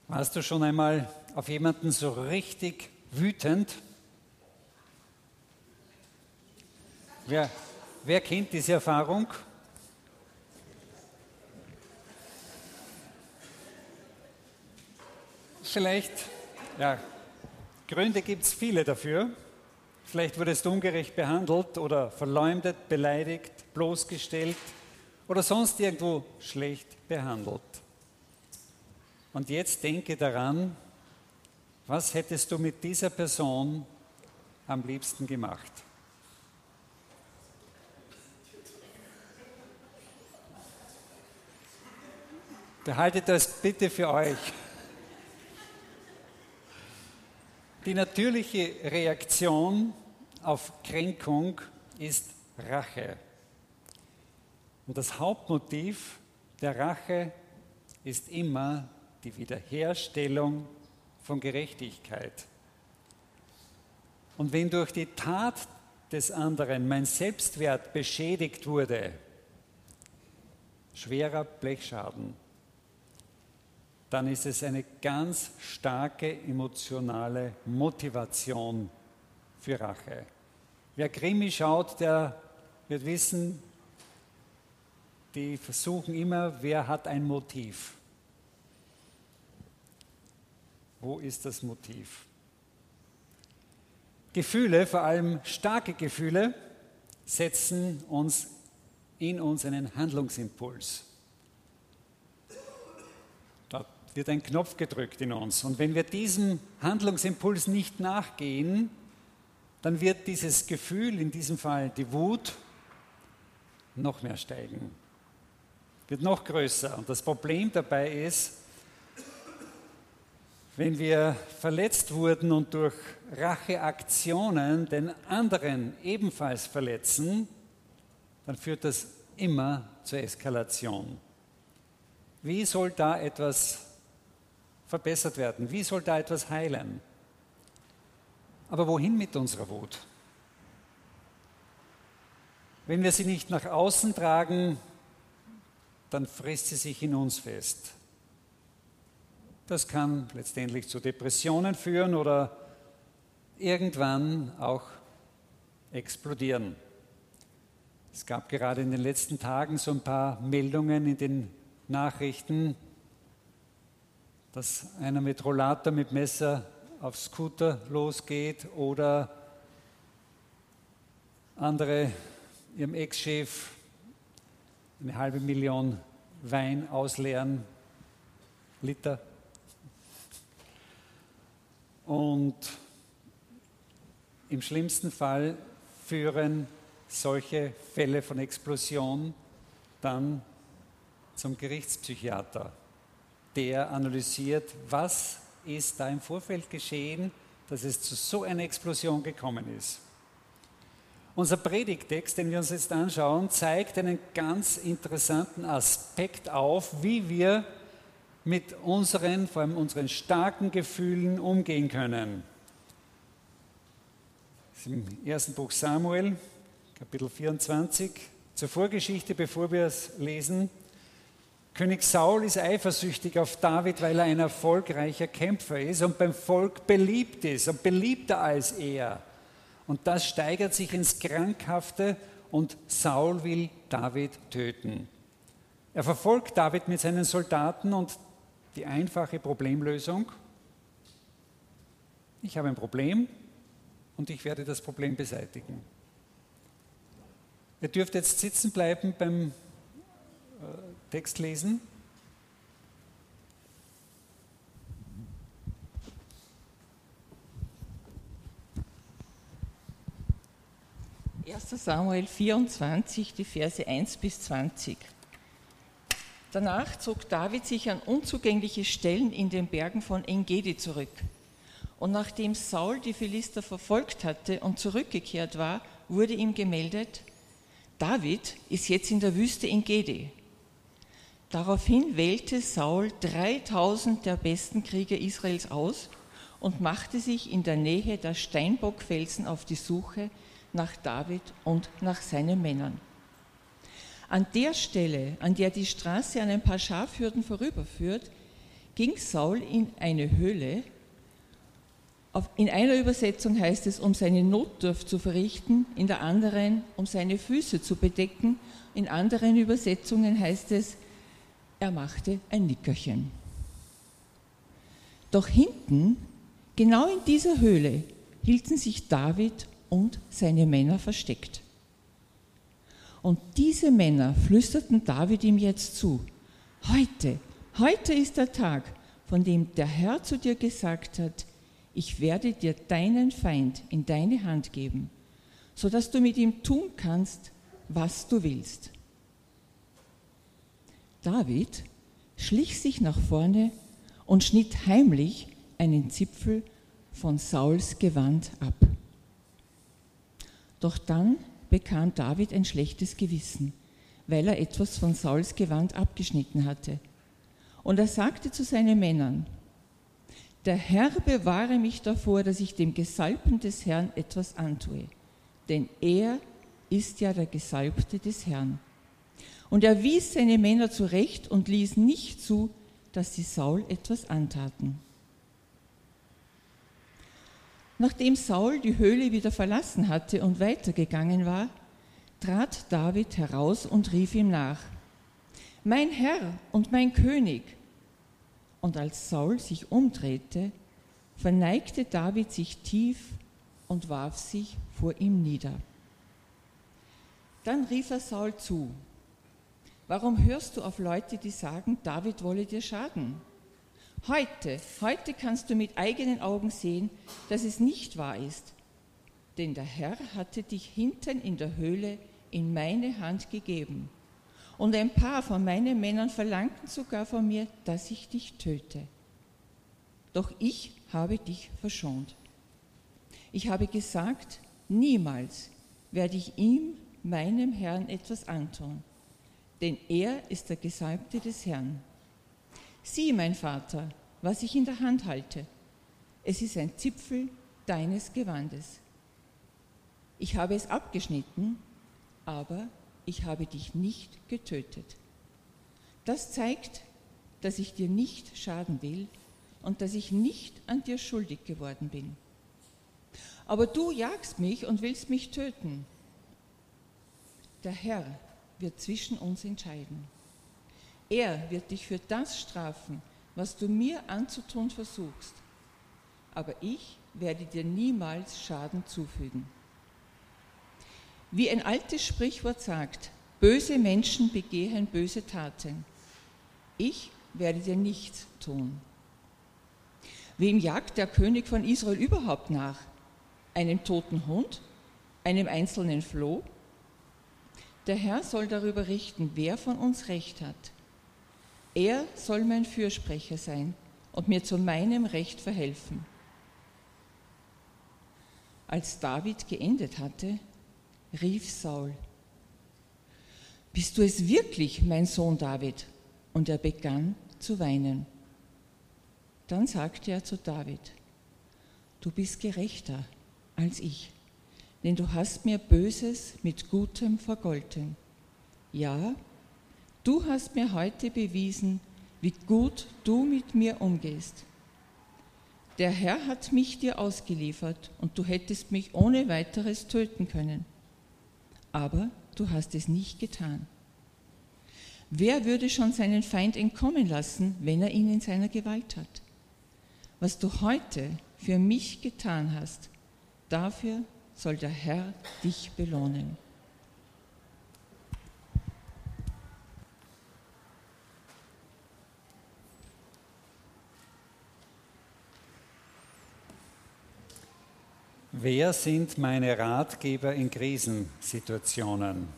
Warst du schon einmal auf jemanden so richtig wütend? Wer kennt diese Erfahrung? Vielleicht, Gründe gibt es viele dafür. Vielleicht wurdest du ungerecht behandelt oder verleumdet, beleidigt, bloßgestellt oder sonst irgendwo schlecht behandelt. Und jetzt denke daran, was hättest du mit dieser Person am liebsten gemacht? Behaltet das bitte für euch. Die natürliche Reaktion auf Kränkung ist Rache. Und das Hauptmotiv der Rache ist immer die Wiederherstellung von Gerechtigkeit. Und wenn durch die Tat des anderen mein Selbstwert beschädigt wurde, schwerer Blechschaden, dann ist es eine ganz starke emotionale Motivation für Rache. Wer Krimi schaut, der wird wissen, die versuchen immer, wer hat ein Motiv? Wo ist das Motiv? Gefühle, vor allem starke Gefühle, setzen in uns einen Handlungsimpuls. Da wird ein Knopf gedrückt in uns. Und wenn wir diesem Handlungsimpuls nicht nachgehen, dann wird dieses Gefühl, in diesem Fall die Wut, noch mehr steigen. Wird noch größer. Und das Problem dabei ist, wenn wir verletzt wurden und durch Racheaktionen den anderen ebenfalls verletzen, dann führt das immer zur Eskalation. Wie soll da etwas verbessert werden? Wie soll da etwas heilen? Aber wohin mit unserer Wut? Wenn wir sie nicht nach außen tragen, dann frisst sie sich in uns fest. Das kann letztendlich zu Depressionen führen oder irgendwann auch explodieren. Es gab gerade in den letzten Tagen so ein paar Meldungen in den Nachrichten, dass einer mit Rollator, mit Messer auf Scooter losgeht oder andere ihrem Ex-Chef 500.000 Wein ausleeren, Liter. Und im schlimmsten Fall führen solche Fälle von Explosion dann zum Gerichtspsychiater. Der analysiert, was ist da im Vorfeld geschehen, dass es zu so einer Explosion gekommen ist. Unser Predigttext, den wir uns jetzt anschauen, zeigt einen ganz interessanten Aspekt auf, wie wir mit unseren, vor allem unseren starken Gefühlen umgehen können. Das ist im ersten Buch Samuel, Kapitel 24, zur Vorgeschichte, bevor wir es lesen. König Saul ist eifersüchtig auf David, weil er ein erfolgreicher Kämpfer ist und beim Volk beliebt ist und beliebter als er. Und das steigert sich ins Krankhafte und Saul will David töten. Er verfolgt David mit seinen Soldaten und die einfache Problemlösung: Ich habe ein Problem und ich werde das Problem beseitigen. Ihr dürft jetzt sitzen bleiben beim Text lesen. Samuel 24, die Verse 1 bis 20. Danach zog David sich an unzugängliche Stellen in den Bergen von En-Gedi zurück. Und nachdem Saul die Philister verfolgt hatte und zurückgekehrt war, wurde ihm gemeldet: David ist jetzt in der Wüste En-Gedi. Daraufhin wählte Saul 3000 der besten Krieger Israels aus und machte sich in der Nähe der Steinbockfelsen auf die Suche nach David und nach seinen Männern. An der Stelle, an der die Straße an ein paar Schafhürden vorüberführt, ging Saul in eine Höhle. In einer Übersetzung heißt es, um seine Notdurft zu verrichten, in der anderen, um seine Füße zu bedecken. In anderen Übersetzungen heißt es, er machte ein Nickerchen. Doch hinten, genau in dieser Höhle, hielten sich David und seine Männer versteckt. Und diese Männer flüsterten David ihm jetzt zu: Heute ist der Tag, von dem der Herr zu dir gesagt hat: Ich werde dir deinen Feind in deine Hand geben, sodass du mit ihm tun kannst, was du willst. David schlich sich nach vorne und schnitt heimlich einen Zipfel von Sauls Gewand ab. Doch dann bekam David ein schlechtes Gewissen, weil er etwas von Sauls Gewand abgeschnitten hatte. Und er sagte zu seinen Männern: Der Herr bewahre mich davor, dass ich dem Gesalbten des Herrn etwas antue, denn er ist ja der Gesalbte des Herrn. Und er wies seine Männer zurecht und ließ nicht zu, dass sie Saul etwas antaten. Nachdem Saul die Höhle wieder verlassen hatte und weitergegangen war, trat David heraus und rief ihm nach: Mein Herr und mein König! Und als Saul sich umdrehte, verneigte David sich tief und warf sich vor ihm nieder. Dann rief er Saul zu: Warum hörst du auf Leute, die sagen, David wolle dir schaden? Heute kannst du mit eigenen Augen sehen, dass es nicht wahr ist. Denn der Herr hatte dich hinten in der Höhle in meine Hand gegeben. Und ein paar von meinen Männern verlangten sogar von mir, dass ich dich töte. Doch ich habe dich verschont. Ich habe gesagt, niemals werde ich ihm, meinem Herrn, etwas antun, denn er ist der Gesalbte des Herrn. Sieh, mein Vater, was ich in der Hand halte. Es ist ein Zipfel deines Gewandes. Ich habe es abgeschnitten, aber ich habe dich nicht getötet. Das zeigt, dass ich dir nicht schaden will und dass ich nicht an dir schuldig geworden bin. Aber du jagst mich und willst mich töten. Der Herr wird zwischen uns entscheiden. Er wird dich für das strafen, was du mir anzutun versuchst. Aber ich werde dir niemals Schaden zufügen. Wie ein altes Sprichwort sagt, böse Menschen begehen böse Taten. Ich werde dir nichts tun. Wem jagt der König von Israel überhaupt nach? Einem toten Hund? Einem einzelnen Floh? Der Herr soll darüber richten, wer von uns Recht hat. Er soll mein Fürsprecher sein und mir zu meinem Recht verhelfen. Als David geendet hatte, rief Saul: Bist du es wirklich, mein Sohn David? Und er begann zu weinen. Dann sagte er zu David: Du bist gerechter als ich, denn du hast mir Böses mit Gutem vergolten. Ja, du hast mir heute bewiesen, wie gut du mit mir umgehst. Der Herr hat mich dir ausgeliefert und du hättest mich ohne weiteres töten können. Aber du hast es nicht getan. Wer würde schon seinen Feind entkommen lassen, wenn er ihn in seiner Gewalt hat? Was du heute für mich getan hast, dafür soll der Herr dich belohnen. Wer sind meine Ratgeber in Krisensituationen?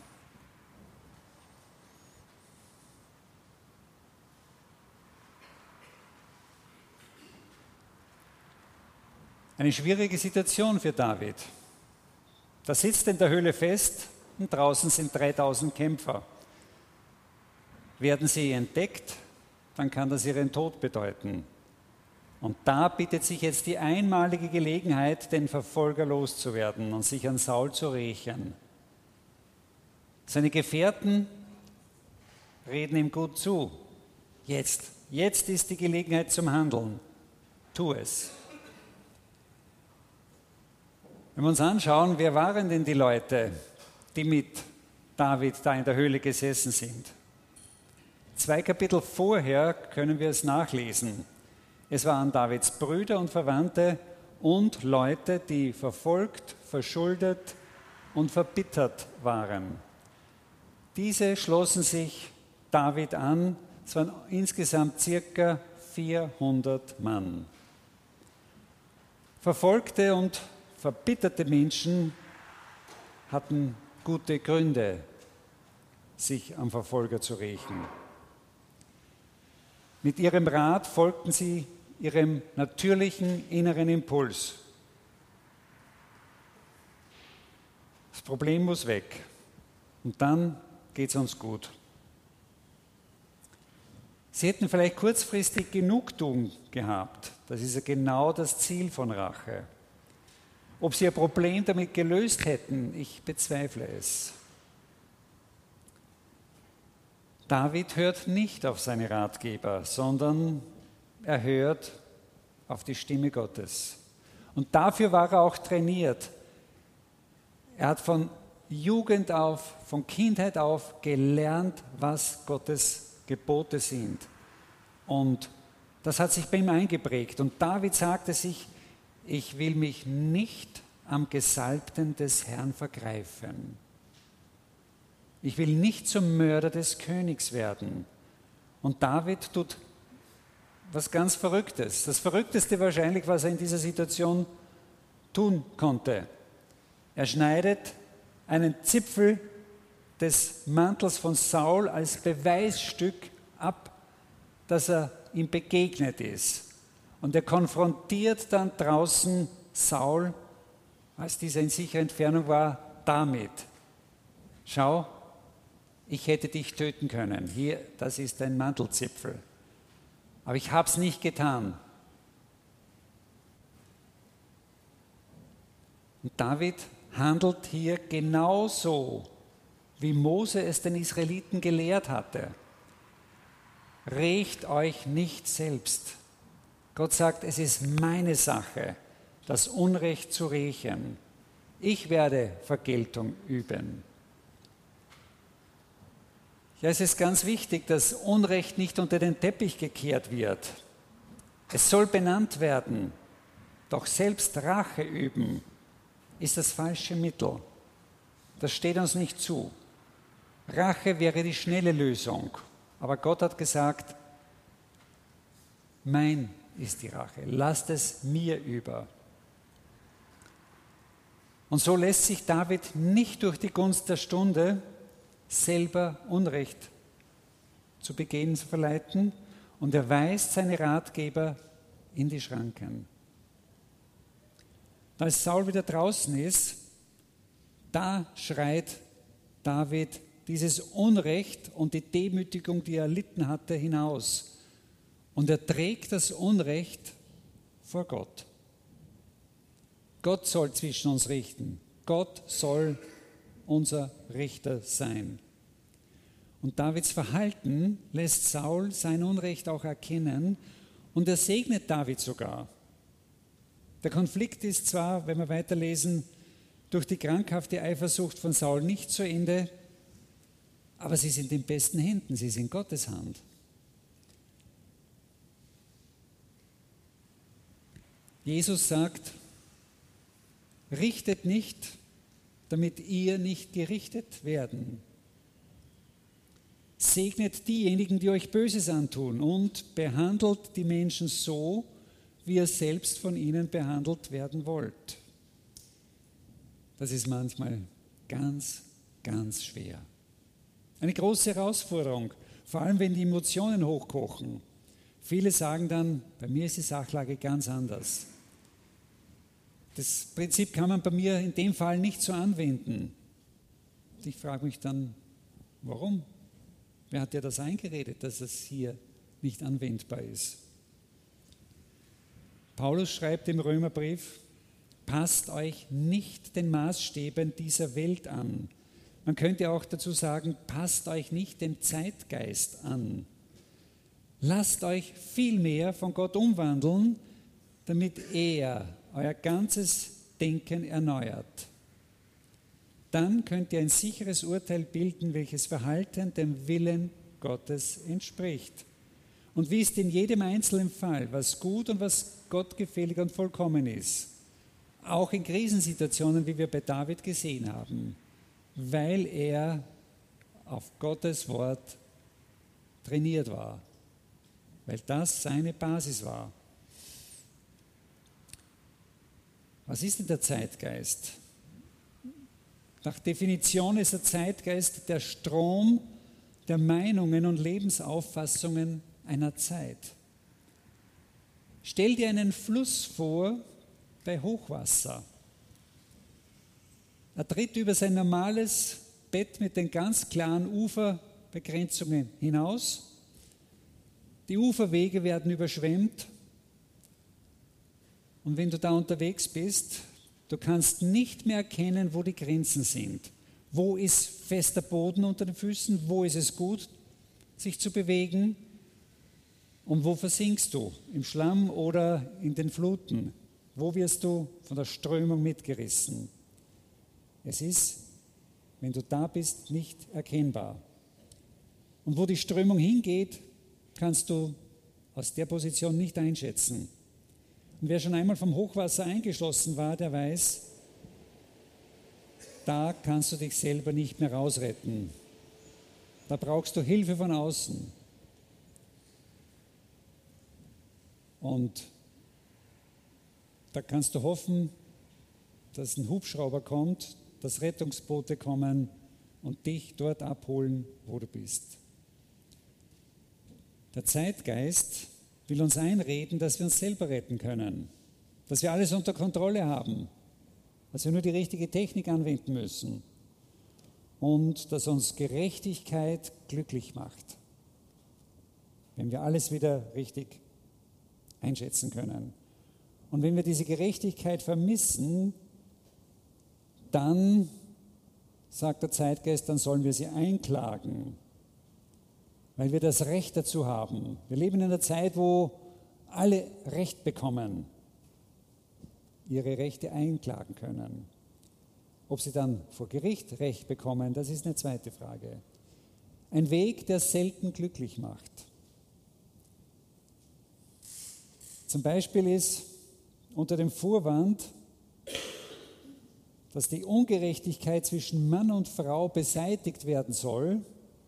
Eine schwierige Situation für David. Da sitzt er in der Höhle fest und draußen sind 3000 Kämpfer. Werden sie entdeckt, dann kann das ihren Tod bedeuten. Und da bietet sich jetzt die einmalige Gelegenheit, den Verfolger loszuwerden und sich an Saul zu rächen. Seine Gefährten reden ihm gut zu. Jetzt Jetzt ist die Gelegenheit zum Handeln. Tu es. Wenn wir uns anschauen, wer waren denn die Leute, die mit David da in der Höhle gesessen sind? 2 Kapitel vorher können wir es nachlesen. Es waren Davids Brüder und Verwandte und Leute, die verfolgt, verschuldet und verbittert waren. Diese schlossen sich David an. Es waren insgesamt circa 400 Mann. Verfolgte und verbitterte Menschen hatten gute Gründe, sich am Verfolger zu rächen. Mit ihrem Rat folgten sie ihrem natürlichen inneren Impuls. Das Problem muss weg und dann geht es uns gut. Sie hätten vielleicht kurzfristig Genugtuung gehabt. Das ist ja genau das Ziel von Rache. Ob sie ihr Problem damit gelöst hätten, ich bezweifle es. David hört nicht auf seine Ratgeber, sondern er hört auf die Stimme Gottes. Und dafür war er auch trainiert. Er hat von Jugend auf, von Kindheit auf gelernt, was Gottes Gebote sind. Und das hat sich bei ihm eingeprägt. Und David sagte sich, ich will mich nicht am Gesalbten des Herrn vergreifen. Ich will nicht zum Mörder des Königs werden. Und David tut was ganz Verrücktes. Das Verrückteste wahrscheinlich, was er in dieser Situation tun konnte. Er schneidet einen Zipfel des Mantels von Saul als Beweisstück ab, dass er ihm begegnet ist. Und er konfrontiert dann draußen Saul, als dieser in sicherer Entfernung war, damit. Schau, ich hätte dich töten können. Hier, das ist ein Mantelzipfel. Aber ich habe es nicht getan. Und David handelt hier genauso, wie Mose es den Israeliten gelehrt hatte. Rächt euch nicht selbst. Gott sagt, es ist meine Sache, das Unrecht zu rächen. Ich werde Vergeltung üben. Ja, es ist ganz wichtig, dass Unrecht nicht unter den Teppich gekehrt wird. Es soll benannt werden. Doch selbst Rache üben ist das falsche Mittel. Das steht uns nicht zu. Rache wäre die schnelle Lösung. Aber Gott hat gesagt, mein ist die Rache. Lasst es mir über. Und so lässt sich David nicht durch die Gunst der Stunde selber Unrecht zu begehen verleiten und er weist seine Ratgeber in die Schranken. Als Saul wieder draußen ist, da schreit David dieses Unrecht und die Demütigung, die er erlitten hatte, hinaus. Und er trägt das Unrecht vor Gott. Gott soll zwischen uns richten. Gott soll unser Richter sein. Und Davids Verhalten lässt Saul sein Unrecht auch erkennen und er segnet David sogar. Der Konflikt ist zwar, wenn wir weiterlesen, durch die krankhafte Eifersucht von Saul nicht zu Ende, aber sie sind in besten Händen, sie sind Gottes Hand. Jesus sagt, richtet nicht, damit ihr nicht gerichtet werden. Segnet diejenigen, die euch Böses antun und behandelt die Menschen so, wie ihr selbst von ihnen behandelt werden wollt. Das ist manchmal ganz, ganz schwer. Eine große Herausforderung, vor allem wenn die Emotionen hochkochen. Viele sagen dann, bei mir ist die Sachlage ganz anders. Das Prinzip kann man bei mir in dem Fall nicht so anwenden. Ich frage mich dann, warum? Wer hat dir das eingeredet, dass es hier nicht anwendbar ist? Paulus schreibt im Römerbrief, passt euch nicht den Maßstäben dieser Welt an. Man könnte auch dazu sagen, passt euch nicht dem Zeitgeist an. Lasst euch vielmehr von Gott umwandeln, damit er euer ganzes Denken erneuert. Dann könnt ihr ein sicheres Urteil bilden, welches Verhalten dem Willen Gottes entspricht. Und wisst in jedem einzelnen Fall, was gut und was Gott gefällig und vollkommen ist. Auch in Krisensituationen, wie wir bei David gesehen haben, weil er auf Gottes Wort trainiert war, weil das seine Basis war. Was ist denn der Zeitgeist? Nach Definition ist der Zeitgeist der Strom der Meinungen und Lebensauffassungen einer Zeit. Stell dir einen Fluss vor bei Hochwasser. Er tritt über sein normales Bett mit den ganz klaren Uferbegrenzungen hinaus. Die Uferwege werden überschwemmt. Und wenn du da unterwegs bist, du kannst nicht mehr erkennen, wo die Grenzen sind. Wo ist fester Boden unter den Füßen? Wo ist es gut, sich zu bewegen? Und wo versinkst du? Im Schlamm oder in den Fluten? Wo wirst du von der Strömung mitgerissen? Es ist, wenn du da bist, nicht erkennbar. Und wo die Strömung hingeht, kannst du aus der Position nicht einschätzen. Und wer schon einmal vom Hochwasser eingeschlossen war, der weiß, da kannst du dich selber nicht mehr rausretten. Da brauchst du Hilfe von außen. Und da kannst du hoffen, dass ein Hubschrauber kommt, dass Rettungsboote kommen und dich dort abholen, wo du bist. Der Zeitgeist will uns einreden, dass wir uns selber retten können, dass wir alles unter Kontrolle haben, dass wir nur die richtige Technik anwenden müssen und dass uns Gerechtigkeit glücklich macht, wenn wir alles wieder richtig einschätzen können. Und wenn wir diese Gerechtigkeit vermissen, dann, sagt der Zeitgeist, dann sollen wir sie einklagen, weil wir das Recht dazu haben. Wir leben in einer Zeit, wo alle Recht bekommen, ihre Rechte einklagen können. Ob sie dann vor Gericht Recht bekommen, das ist eine zweite Frage. Ein Weg, der selten glücklich macht. Zum Beispiel ist unter dem Vorwand, dass die Ungerechtigkeit zwischen Mann und Frau beseitigt werden soll,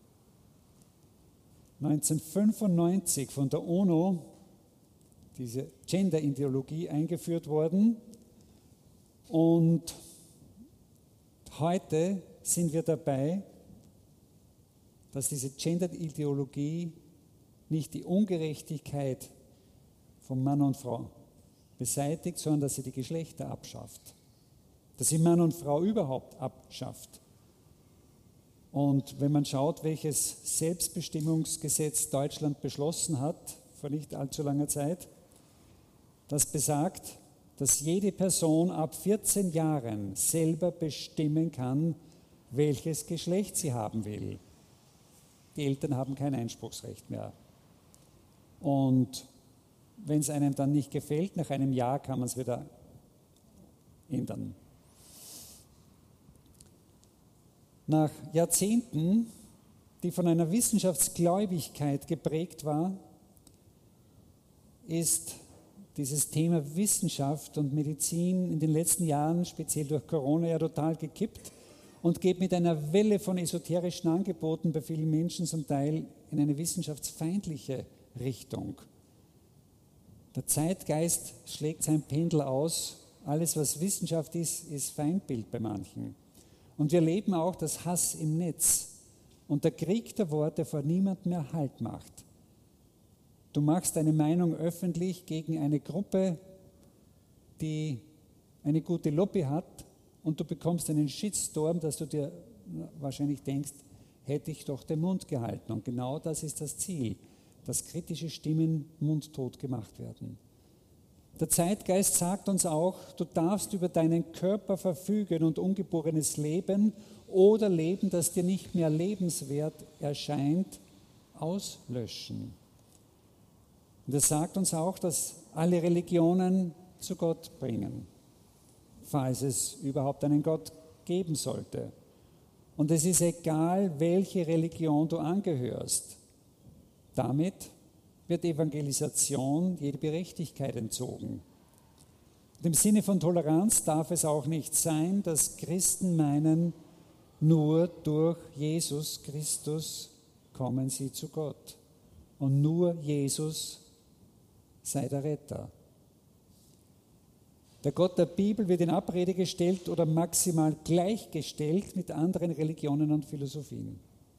1995 von der UNO diese Gender-Ideologie eingeführt worden und heute sind wir dabei, dass diese Gender-Ideologie nicht die Ungerechtigkeit von Mann und Frau beseitigt, sondern dass sie die Geschlechter abschafft, dass sie Mann und Frau überhaupt abschafft. Und wenn man schaut, welches Selbstbestimmungsgesetz Deutschland beschlossen hat, vor nicht allzu langer Zeit, das besagt, dass jede Person ab 14 Jahren selber bestimmen kann, welches Geschlecht sie haben will. Die Eltern haben kein Einspruchsrecht mehr. Und wenn es einem dann nicht gefällt, nach einem Jahr kann man es wieder ändern. Nach Jahrzehnten, die von einer Wissenschaftsgläubigkeit geprägt war, ist dieses Thema Wissenschaft und Medizin in den letzten Jahren, speziell durch Corona, ja total gekippt und geht mit einer Welle von esoterischen Angeboten bei vielen Menschen zum Teil in eine wissenschaftsfeindliche Richtung. Der Zeitgeist schlägt sein Pendel aus. Alles, was Wissenschaft ist, ist Feindbild bei manchen. Und wir erleben auch das Hass im Netz und der Krieg der Worte vor niemandem mehr Halt macht. Du machst deine Meinung öffentlich gegen eine Gruppe, die eine gute Lobby hat und du bekommst einen Shitstorm, dass du dir wahrscheinlich denkst, hätte ich doch den Mund gehalten. Und genau das ist das Ziel, dass kritische Stimmen mundtot gemacht werden. Der Zeitgeist sagt uns auch, du darfst über deinen Körper verfügen und ungeborenes Leben oder Leben, das dir nicht mehr lebenswert erscheint, auslöschen. Und er sagt uns auch, dass alle Religionen zu Gott bringen, falls es überhaupt einen Gott geben sollte. Und es ist egal, welche Religion du angehörst. Damit wird Evangelisation jede Berechtigkeit entzogen. Und im Sinne von Toleranz darf es auch nicht sein, dass Christen meinen, nur durch Jesus Christus kommen sie zu Gott. Und nur Jesus sei der Retter. Der Gott der Bibel wird in Abrede gestellt oder maximal gleichgestellt mit anderen Religionen und Philosophien.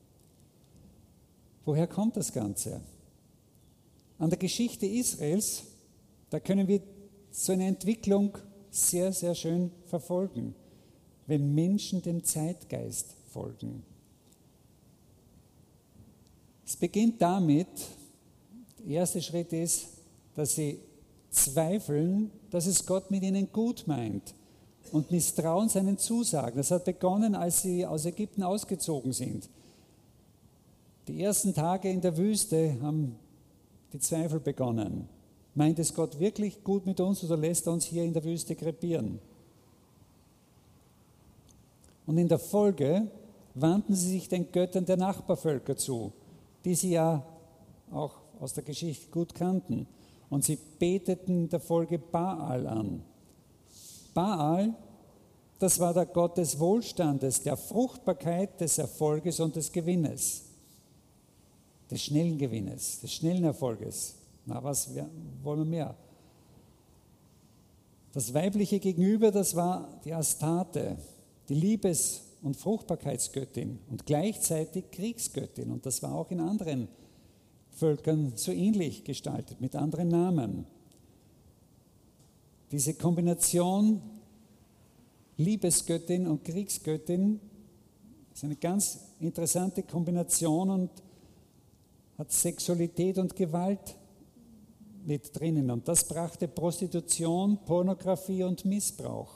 Woher kommt das Ganze? An der Geschichte Israels, da können wir so eine Entwicklung sehr, sehr schön verfolgen, wenn Menschen dem Zeitgeist folgen. Es beginnt damit, der erste Schritt ist, dass sie zweifeln, dass es Gott mit ihnen gut meint und misstrauen seinen Zusagen. Das hat begonnen, als sie aus Ägypten ausgezogen sind. Die ersten Tage in der Wüste haben die Zweifel begonnen. Meint es Gott wirklich gut mit uns oder lässt er uns hier in der Wüste krepieren? Und in der Folge wandten sie sich den Göttern der Nachbarvölker zu, die sie ja auch aus der Geschichte gut kannten. Und sie beteten in der Folge Baal an. Baal, das war der Gott des Wohlstandes, der Fruchtbarkeit, des Erfolges und des Gewinnes. Des schnellen Gewinnes, des schnellen Erfolges. Na, was wollen wir mehr? Das weibliche Gegenüber, das war die Astarte, die Liebes- und Fruchtbarkeitsgöttin und gleichzeitig Kriegsgöttin. Und das war auch in anderen Völkern so ähnlich gestaltet, mit anderen Namen. Diese Kombination Liebesgöttin und Kriegsgöttin ist eine ganz interessante Kombination und hat Sexualität und Gewalt mit drinnen. Und das brachte Prostitution, Pornografie und Missbrauch.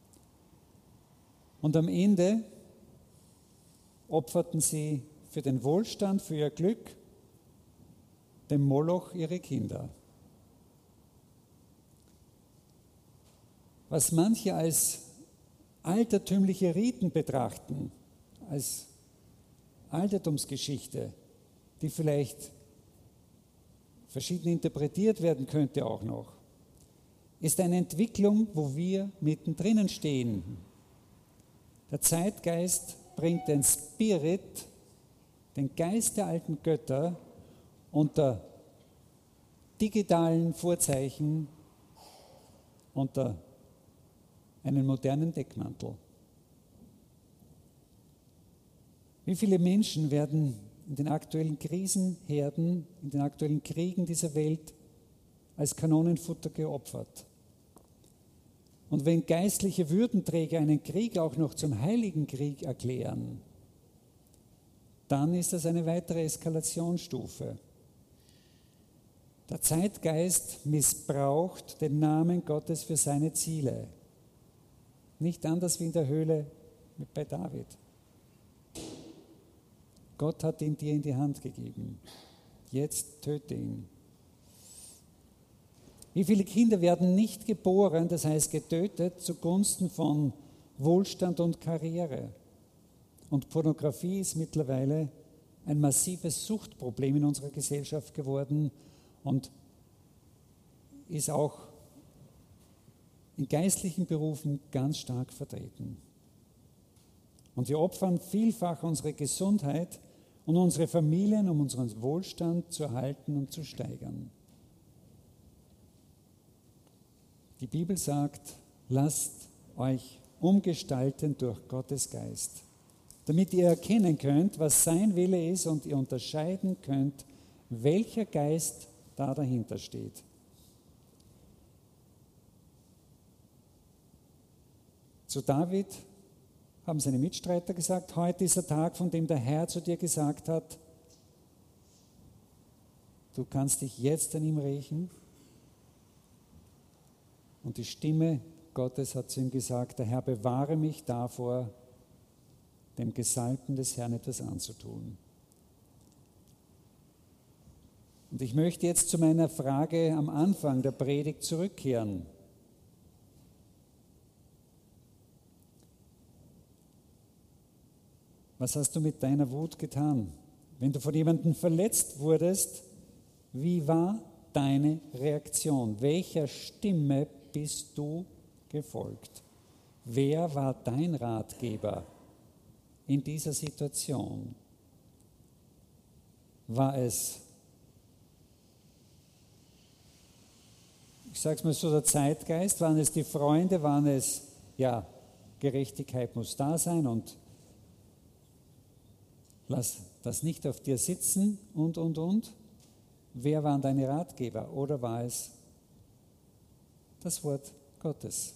Und am Ende opferten sie für den Wohlstand, für ihr Glück, dem Moloch ihre Kinder. Was manche als altertümliche Riten betrachten, als Altertumsgeschichte, die vielleicht verschieden interpretiert werden könnte auch noch, ist eine Entwicklung, wo wir mittendrin stehen. Der Zeitgeist bringt den Spirit, den Geist der alten Götter, unter digitalen Vorzeichen, unter einen modernen Deckmantel. Wie viele Menschen werden in den aktuellen Krisenherden, in den aktuellen Kriegen dieser Welt als Kanonenfutter geopfert? Und wenn geistliche Würdenträger einen Krieg auch noch zum heiligen Krieg erklären, dann ist das eine weitere Eskalationsstufe. Der Zeitgeist missbraucht den Namen Gottes für seine Ziele. Nicht anders wie in der Höhle bei David. Gott hat ihn dir in die Hand gegeben. Jetzt töte ihn. Wie viele Kinder werden nicht geboren, das heißt getötet, zugunsten von Wohlstand und Karriere? Und Pornografie ist mittlerweile ein massives Suchtproblem in unserer Gesellschaft geworden und ist auch in geistlichen Berufen ganz stark vertreten. Und wir opfern vielfach unsere Gesundheit und unsere Familien, um unseren Wohlstand zu erhalten und zu steigern. Die Bibel sagt, lasst euch umgestalten durch Gottes Geist, damit ihr erkennen könnt, was sein Wille ist und ihr unterscheiden könnt, welcher Geist da dahinter steht. Zu David haben seine Mitstreiter gesagt, heute ist der Tag, von dem der Herr zu dir gesagt hat, du kannst dich jetzt an ihm rächen. Und die Stimme Gottes hat zu ihm gesagt, der Herr bewahre mich davor, dem Gesalbten des Herrn etwas anzutun. Und ich möchte jetzt zu meiner Frage am Anfang der Predigt zurückkehren. Was hast du mit deiner Wut getan? Wenn du von jemandem verletzt wurdest, wie war deine Reaktion? Welcher Stimme bist du gefolgt? Wer war dein Ratgeber in dieser Situation? War es, ich sage es mal so, der Zeitgeist? Waren es die Freunde? Waren es, ja, Gerechtigkeit muss da sein und lass das nicht auf dir sitzen und? Wer waren deine Ratgeber? Oder war es das Wort Gottes?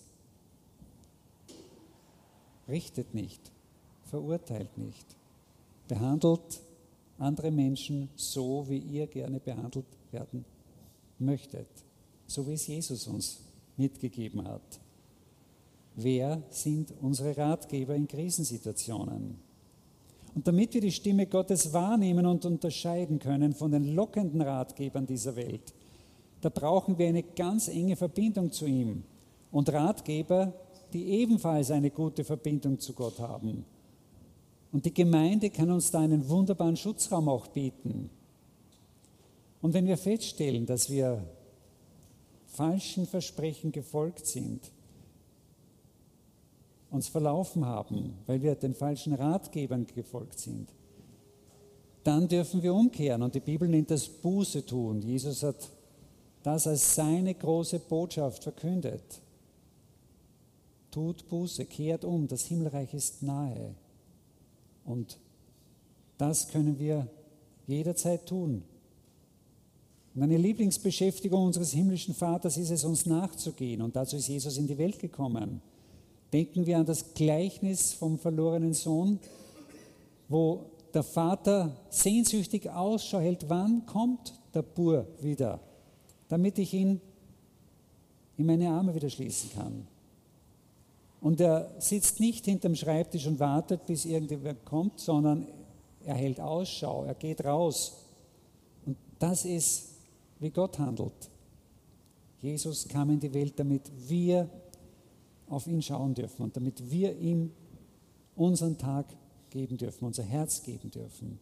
Richtet nicht, verurteilt nicht, behandelt andere Menschen so, wie ihr gerne behandelt werden möchtet, so wie es Jesus uns mitgegeben hat. Wer sind unsere Ratgeber in Krisensituationen? Und damit wir die Stimme Gottes wahrnehmen und unterscheiden können von den lockenden Ratgebern dieser Welt, da brauchen wir eine ganz enge Verbindung zu ihm und Ratgeber, die ebenfalls eine gute Verbindung zu Gott haben. Und die Gemeinde kann uns da einen wunderbaren Schutzraum auch bieten. Und wenn wir feststellen, dass wir falschen Versprechen gefolgt sind, uns verlaufen haben, weil wir den falschen Ratgebern gefolgt sind, dann dürfen wir umkehren. Und die Bibel nennt das Buße tun. Jesus hat das als seine große Botschaft verkündet. Tut Buße, kehrt um, das Himmelreich ist nahe. Und das können wir jederzeit tun. Und eine Lieblingsbeschäftigung unseres himmlischen Vaters ist es, uns nachzugehen. Und dazu ist Jesus in die Welt gekommen. Denken wir an das Gleichnis vom verlorenen Sohn, wo der Vater sehnsüchtig Ausschau hält, wann kommt der Bub wieder, damit ich ihn in meine Arme wieder schließen kann. Und er sitzt nicht hinterm Schreibtisch und wartet, bis irgendjemand kommt, sondern er hält Ausschau, er geht raus. Und das ist, wie Gott handelt. Jesus kam in die Welt, damit wir auf ihn schauen dürfen und damit wir ihm unseren Tag geben dürfen, unser Herz geben dürfen.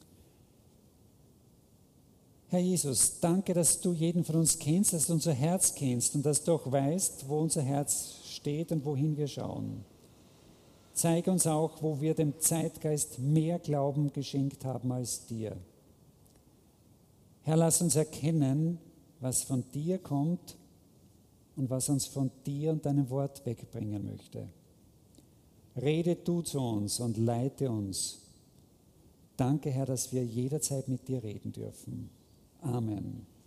Herr Jesus, danke, dass du jeden von uns kennst, dass du unser Herz kennst und dass du auch weißt, wo unser Herz steht und wohin wir schauen. Zeige uns auch, wo wir dem Zeitgeist mehr Glauben geschenkt haben als dir. Herr, lass uns erkennen, was von dir kommt und was uns von dir und deinem Wort wegbringen möchte. Rede du zu uns und leite uns. Danke, Herr, dass wir jederzeit mit dir reden dürfen. Amen.